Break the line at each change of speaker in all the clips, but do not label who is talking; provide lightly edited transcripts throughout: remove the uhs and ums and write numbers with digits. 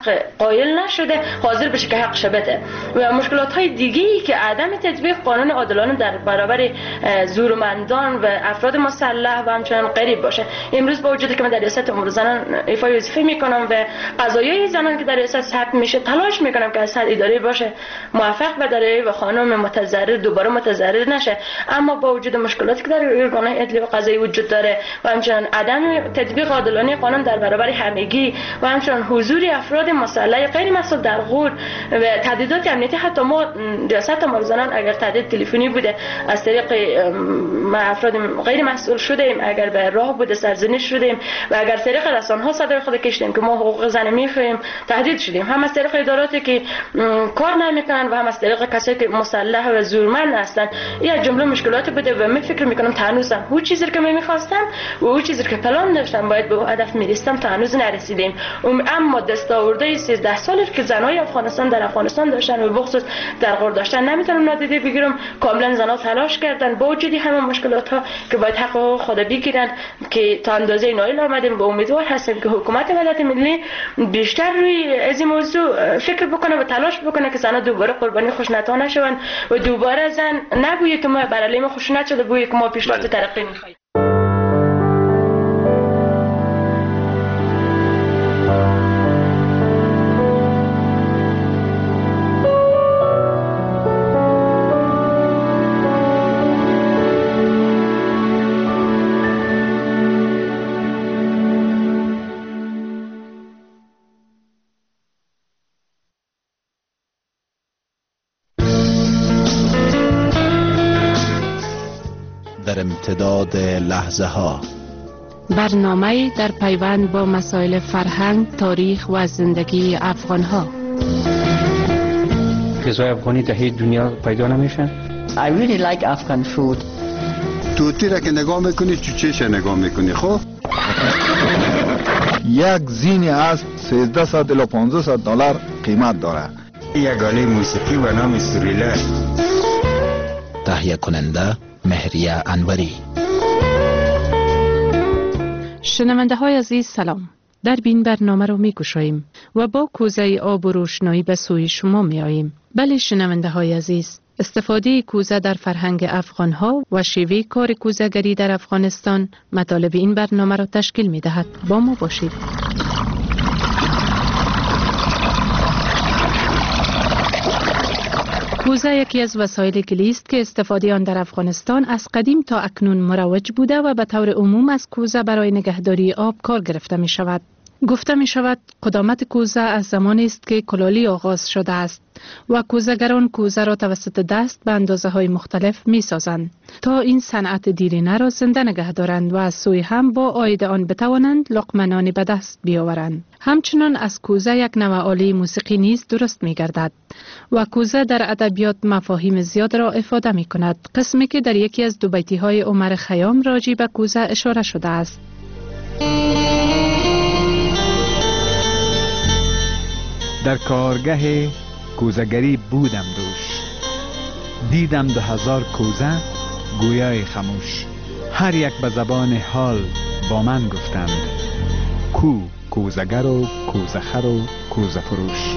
قایل نشده حاضر بشه که حقش بده. و مشکلات های دیگه ای که عدم تطبیق قانون عادلانه در برابر زورمندان و افراد مسلح و همچنان غریب باشه. امروز با وجودی که من در ریاست امور زنان ایفای وظیفه میکنم و قضایای زنان که در ریاست ثبت میشه تلاش میکنم که از هر اداره باشه موفق به داره و خانم متضرر دوباره متضرر نشه. اما با وجود مشکلاتی که در ارگان‌های عدلی و قضایی وجود داره و همچنان عدم تطبیق عادلانه قانون در برابر همگی و همچنان حضور افراد مسلح غیر مسئول در غور و تهدیدات امنیتی، حتی ما ریاست امور زنان اگر تهدید تلفنی بوده از طریق افراد غیر مسئول شدیم، اگر به راه بوده سرزنش شدیم و اگر طریق رسانه‌ها صدای خود کشیدیم که ما حقوق زن میخوایم تهدید شدیم، هم از طریق اداراتی که کار نمیکنن و هم از طریق کسایی که مسلح و زورمند هستن. این جمله مشکلات بوده و من فکر میکنم تا هنوزم اون چیزی که من میخواستم و اون چیزی که پلان داشتم باید به هدف میرسیدم تا هنوز نرسیدیم. اما دستاورده 13 سالی که زنای افغانستان در افغانستان داشتن و بخصوص در غور داشتن نمیتونم نادیده بگیرم. کاملا زنا تلاش کردن با وجودی همه مشکلات ها که باید حق خود بگیرن که تا اندازه نایل آمدیم و امیدوار هستیم که حکومت ملت ملی بیشتر روی از این موضوع فکر بکنه و تلاش بکنه که زنا دوباره قربانی خشونت‌ها نشون و دوباره زن نگویه که ما برای ما خشونت شده، بگویه که ما پیشرفت ترقی می‌خوایم.
در امتداد لحظه ها
برنامه در پیوند با مسائل فرهنگ، تاریخ و زندگی افغان ها.
غذای افغانی در هیچ دنیا پیدا نمیشن.
I really like Afghan food.
توتی را که نگاه میکنی چوچهش نگاه میکنی. خب یک زین اسب 1300 الی 1500 دلار قیمت داره.
یک آله موسیقی و نام سوریلا.
تهیه کننده مهریه انوری.
شنونده های عزیز سلام. در بین برنامه رو می گشاییم و با کوزه آب و روشنایی به سوی شما می آییم. بله شنونده های عزیز، استفاده کوزه در فرهنگ افغان ها و شیوه کار کوزه‌گری در افغانستان مطالب این برنامه را تشکیل می دهد. با ما باشید. کوزه یکی از وسایل کلی است که استفاده آن در افغانستان از قدیم تا اکنون مروج بوده و به طور عموم از کوزه برای نگهداری آب کار گرفته می شود. گفته می شود قدامت کوزه از زمانی است که کلالی آغاز شده است و کوزه‌گران کوزه را توسط دست به اندازه های مختلف می سازند تا این صنعت دیرینه را زنده نگه دارند و از سوی هم با عاید آن بتوانند لقمه نان به دست بیاورند. همچنان از کوزه یک نوع آله موسیقی نیز درست می گردد و کوزه در ادبیات مفاهیم زیاد را افاده می کند، قسمی که در یکی از دو بیتی های عمر خیام راجع به کوزه اشاره شده است.
در کارگه کوزه‌گری بودم دوش، دیدم 2000 کوزه گویای خموش، هر یک به زبان حال با من گفتند کو کوزه‌گر و کوزه‌خر و کوزه فروش.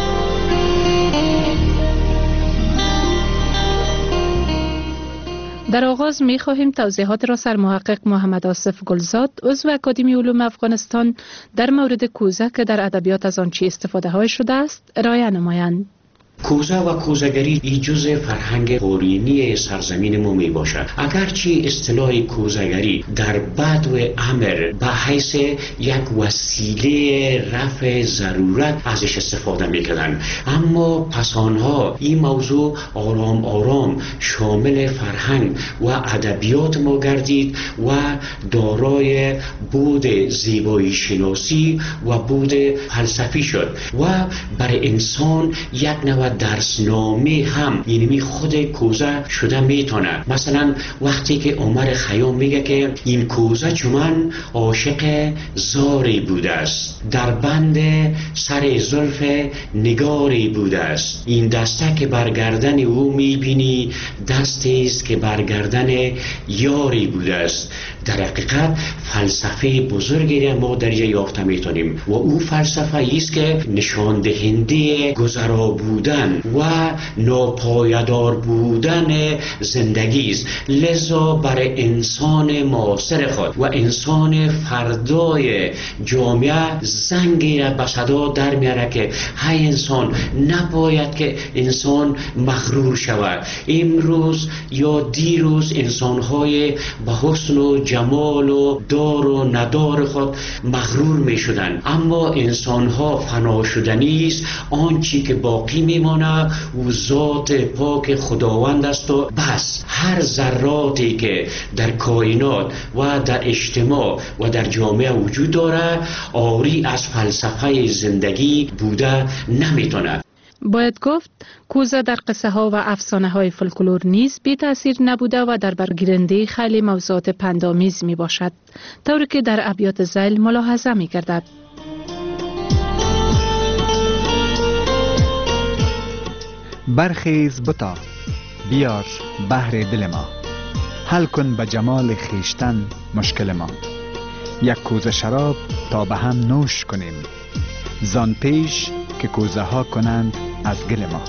در آغاز می خواهیم توضیحات را سرمحقق محمد آصف گلزاد عضو اکادمی علوم افغانستان در مورد کوزه که در ادبیات از آن چی استفاده های شده است ارائه نمایند.
کوزه و کوزه‌گری ای جزء فرهنگ قرینی سرزمین ما می باشد. اگرچه اصطلاح کوزه‌گری در بدو امر به حیث یک وسیله رفع ضرورت ازش استفاده می کردن، اما پس آنها این موضوع آرام آرام شامل فرهنگ و ادبیات ما گردید و دارای بود زیبایی شناسی و بود فلسفی شد و برای انسان یک نوع درسنامه هم یعنی خود کوزه شده میتونه. مثلا وقتی که عمر خیام میگه که این کوزه چون عاشق زاری بوده است، در بند سر زلف نگاری بوده است، این دسته که برگردن او میبینی دستی است که برگردن یاری بوده است. در حقیقت فلسفه بزرگی را ما درجه یافته میتونیم و او فلسفه است که نشان دهنده گذرا بودن و ناپایدار بودن زندگی است. لذا برای انسان معاصر خود و انسان فردای جامعه زنگی را به صدا در میاره که های انسان نباید که انسان مغرور شود. امروز یا دیروز انسان‌های به حسن و جمال و دار و ندار خود مغرور می شدن، اما انسان‌ها فنا شدنی است. آنچه که باقی میمانه او ذات پاک خداوند است و بس. هر ذراتی که در کائنات و در اجتماع و در جامعه وجود داره آری از فلسفه زندگی بوده نمیتونه.
باید گفت کوزه در قصه ها و افسانه های فولکلور نیز بی تأثیر نبوده و در برگیرنده خیلی موضوعات پندآمیز می باشد، طوری که در ابیات ذیل ملاحظه می گردد.
برخیز بتا بیار بحر دل ما، حل کن به جمال خیشتن مشکل ما، یک کوزه شراب تا به هم نوش کنیم، زان پیش که کوزه ها کنند از گل ما.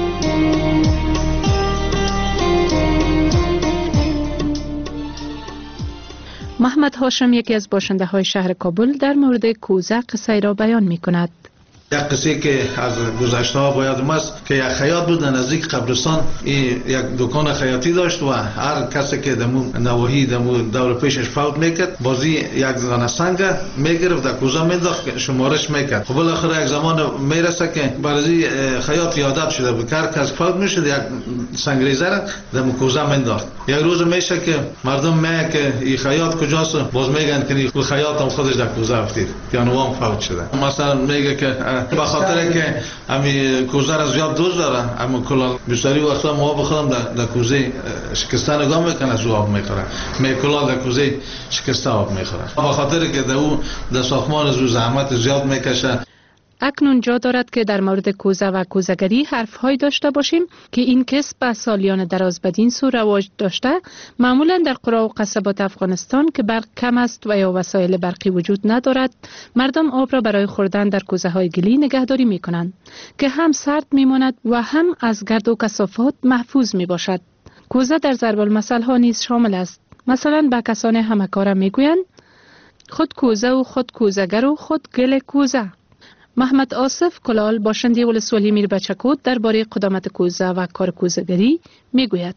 محمد هاشم، یکی از باشنده های شهر کابل، در مورد کوزه قصه را بیان می کند.
یک قصه که از گذشته ها باید است که یک خیاط بود نزدیک قبرستان، یک دکان خیاطی داشت و هر کسی که دمو نواحی دمو دور پیشش فوت میکرد بازی یک دانه سنگ میگرفت در کوزه مینداخت شمارش میکرد. خب بالاخره یک زمان میرسه که برای خیاط عادت شده بود هر کس فوت میشد یک سنگریزه را دمو کوزه مینداخت. یک روز میشه که مردم میگن که این خیاط کجاست، باز میگن که این خیاط هم خودش در کوزه افتید یا نوام فوت شده. مثلا میگه که به خاطر که همین کوزه را زیاد دوست داره، اما کلال بسیاری وقتا ما بخورم در کوزه شکسته نگاه میکنه از آب میخوره، کلال در کوزه شکسته آب میخوره به خاطر که در ساختمان از زحمت زیاد میکشه.
اکنون جا دارد که در مورد کوزه و کوزه‌گری حرف‌هایی داشته باشیم که این کسب به سالیان دراز بدین سو رواج داشته. معمولا در قرى و قصبات افغانستان که برق کم است و یا وسایل برقی وجود ندارد، مردم آب را برای خوردن در کوزه‌های گلی نگهداری می‌کنند که هم سرد می‌ماند و هم از گرد و کثافات محفوظ می‌باشد. کوزه در ضرب المثل ها نیز شامل است. مثلا به کسان همکارم می‌گویند خود کوزه و خود کوزه‌گر و خود گل کوزه. محمد آصف کلال، باشنده ولسوالی میر بچکوت، درباره قدامت کوزه و کار کوزه‌گری میگوید.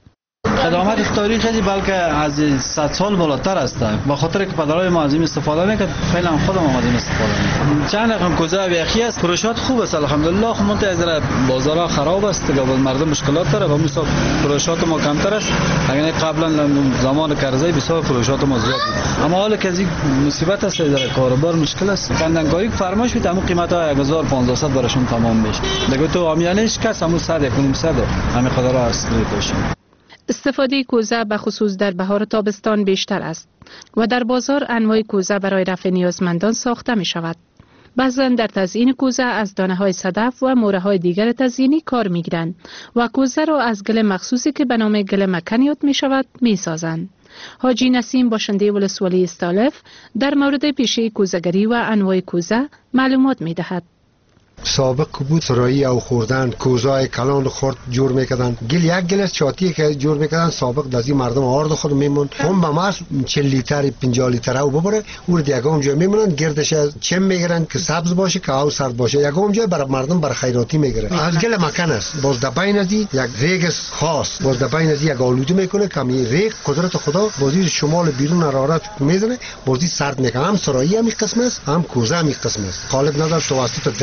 قدامت تاریخ خیلی بلکه از 100 سال بالاتر است، به خاطر که پدرای ما از این استفاده میکرد، فعلا خودم از این استفاده میکنم. چند رقم کوزه بیخی است، فروشات خوب است الحمدلله. خب منتها از بازارها خراب است که مردم مشکلات داره و مثلا فروشات ما کمتر است. اگر قبلا زمان کرزی بسیار فروشات ما زیاد بود، اما حالا که از این مصیبت است در کاروبار مشکل است. کندنگاری فرمایش میده اما قیمت ها 1500 براشون تمام میشه. دیگه تو عامیانش کس همون 100 100 همین قدر است میشه.
استفاده کوزه به خصوص در بهار و تابستان بیشتر است و در بازار انواع کوزه برای رفع نیازمندان ساخته می شود. بعضا در تزیین کوزه از دانه های صدف و موره های دیگر تزیینی کار می گیرند و کوزه را از گل مخصوصی که به نام گل مکن یاد می شود می سازند. حاجی نسیم، باشنده ولسوالی استالف، در مورد پیشه کوزه‌گری و انواع کوزه معلومات می دهد.
سابق بود سرایی او خوردن کوزای کلان خورد جور میکردن، گل یک گلس چاتی که جور میکردن سابق دزی مردم آرد خود میمون هم به ماس 40 لیتر 50 لیتر او ببره او دیگه جای میمونن گردش چم میگیرن که سبز باشه که او سرد باشه، یگام جای برای مردم برای خیراتی میگیره. از گل مکن است، باز دبین ازی یک ریگ خاص، باز دبین ازی یک آلوده میکنه کمی ریگ قدرت خدا بازی شمال بیرون حرارت میزنه بازی سرد میکنه. هم سرایی هم قسم است هم کوزه هم قسم است، غالب نظر توسط دست است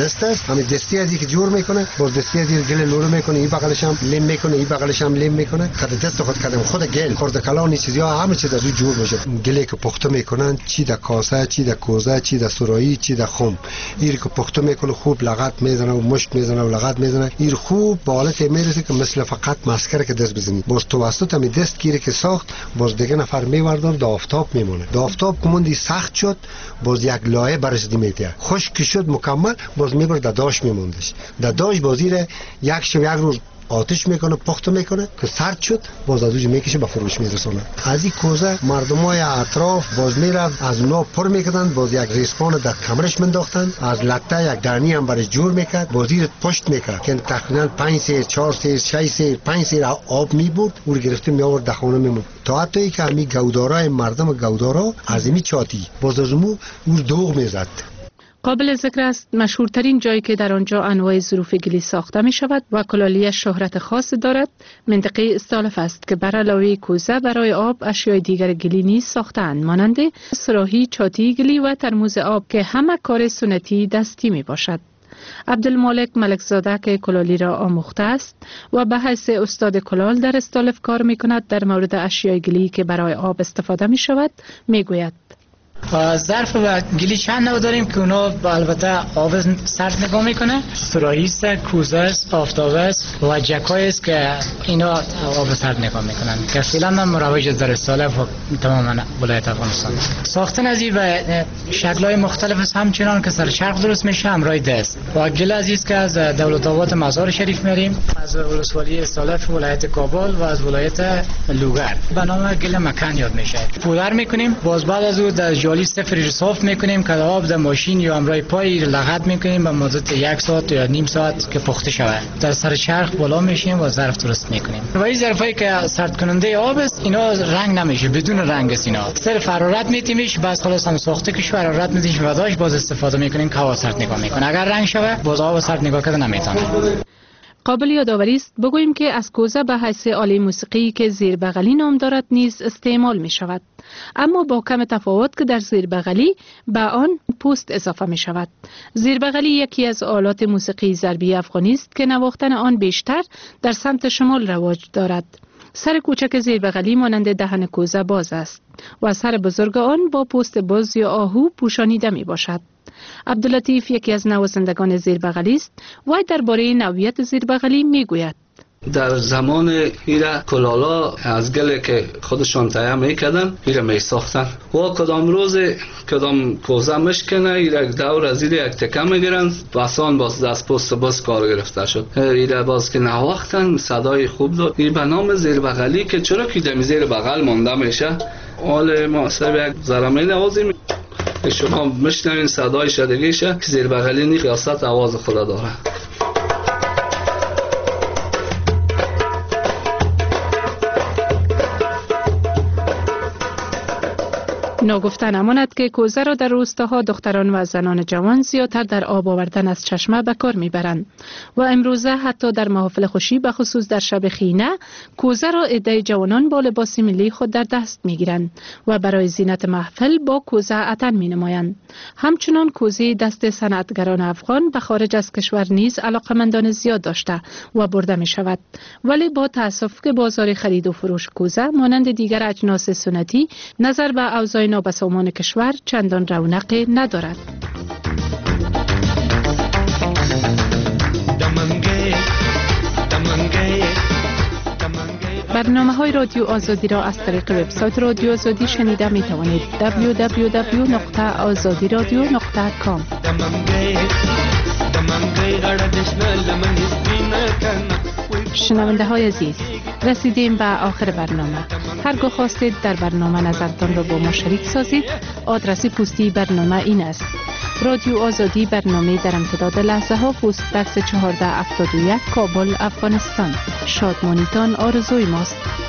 همین دستی از که جور میکنه، باز دستی از گل لولو میکنه، این بغلش هم لم میکنه، این بغلش هم لم میکنه. خود دست خود کردم خود گل خورده کلان چیزا همه چیز از اون جور میشه. گلی که پخته میکنن، چی در کاسه، چی در کوزه، چی در سرایی، چی در خم، این که پخته میکنه خوب لغت میزنه و مشت میزنه و لغت میزنه، این خوب به حالت میرسه که مثل فقط مسکره که دست بزنی. باز توسط همین دست گیره که ساخت، باز دیگه نفر میوردن در آفتاب میمونه. در آفتاب کموندی سخت شد، باز یک لایه برش میته. خشک شد مکمل، باز میبرد در داش میموندش. در داش بازیره یک روز آتش میکنه، پخته میکنه که سرد شد، باز از اونجا میکشه به فروش میرسونه. از این کوزه مردمای اطراف باز میرفت از اونا پر میکردن، باز یک ریسپان در کمرش منداختن، از لطه یک دانی هم برش جور میکرد، باز این پشت میکرد که تقریبا 5 سیر 4 سیر 6 سیر 5 سیر آب میبرد، اون گرفته میآورد در خونه میموند. تا حتی که همین گودارای مردم گودارا از این چاتی باز از اون دوغ میزد.
قابل ذکر است مشهورترین جایی که در آنجا انواع ظروف گلی ساخته می شود و کلالی شهرت خاص دارد منطقه استالف است که بر علاوه کوزه برای آب اشیای دیگر گلی نیز ساختند، مانند صراحی، چاتی گلی و ترموز آب که همه کار سنتی دستی می باشد. عبدالمالک ملکزاده که کلالی را آموخته است و به حیث استاد کلال در استالف کار می کند، در مورد اشیای گلی که برای آب استفاده می شود می گوید.
ظرف و گلی چند نوع داریم که اونا البته آب سرد نگاه میکنه. صراحی است، کوزه است، آفتاب است و جکای است که اینا آب سرد نگاه میکنن که فعلا من مروج در استالف و تماما ولایت افغانستان. ساختن از این و شکل‌های مختلف است، همچنان که سر چرخ درست میشه همراه دست. و گل عزیز که از دولت آباد مزار شریف میاریم، از ولسوالی استالف ولایت کابل و از ولایت لوگر. به نام گل مکان یاد میشه. پودر میکنیم، باز بعد از اون در جالی سفری صاف میکنیم که آب در ماشین یا همراه پای لغت میکنیم به مدت 1 ساعت یا نیم ساعت که پخته شود. در سر چرخ بالا میشیم و ظرف درست میکنیم. و این ظرفایی که سرد کننده آب است، اینا رنگ نمیشه، بدون رنگ است. اینا صرف حرارت میتیمش، بس خلاص هم ساخته که حرارت میدیش و داش باز استفاده میکنیم که هوا سرد نگاه میکنه. اگر رنگ شود باز آب سرد نگاه کرده نمیتونه.
قابل یادآوری است بگوییم که از کوزه به حیث آله موسیقی که زیر بغلی نام دارد نیز استعمال می شود، اما با کم تفاوت که در زیر بغلی به آن پوست اضافه می شود. زیر بغلی یکی از آلات موسیقی ضربی افغانی است که نواختن آن بیشتر در سمت شمال رواج دارد. سر کوچک زیر بغلی مانند دهن کوزه باز است و سر بزرگ آن با پوست باز یا آهو پوشانیده می باشد. عبداللطیف یکی از نوازندگان زیربغلی است و درباره نوعیت زیربغلی میگوید.
در زمان ایره کلالا از گله که خودشان تهیه میکردن ایره میساختن و کدام روز کدام کوزه مشکنه ایره دور از ایره یک تکه میگیرن بسان باز دست پست باز کار گرفته شد. ایره باز که نواختن صدای خوب داد. این به نام زیربغلی که چرا که دمی زیر بغل مانده میشه. حال ما سر یک زرمه نوازیم شما مشنوین صدای شدگیشه که زیر بغلی نی قیاست آواز خدا داره.
ناگفته نماند که کوزه را در روستاها دختران و زنان جوان زیادتر در آب آوردن از چشمه به کار میبرند و امروزه حتی در محافل خوشی به خصوص در شب خینه کوزه را عده جوانان با لباس ملی خود در دست میگیرند و برای زینت محفل با کوزه عطن مینمایند. همچنان کوزه دست صنعتگران افغان به خارج از کشور نیز علاقمندان زیاد داشته و برده می شود، ولی با تأسف که بازار خرید و فروش کوزه مانند دیگر اجناس سنتی نظر به اوضاع نابسامان کشور چندان رونق ندارد. برنامه‌های رادیو آزادی را از طریق وبسایت رادیو آزادی شنیده می توانید. www.azadiradio.com. شنونده های عزیز، رسیدیم به آخر برنامه. هرگاه خواستید در برنامه نظرتان را با ما شریک سازید، آدرس پستی برنامه این است: رادیو آزادی، برنامه در امتداد لحظه ها، پست بکس 1471، کابل، افغانستان. شادمانیتان آرزوی ماست.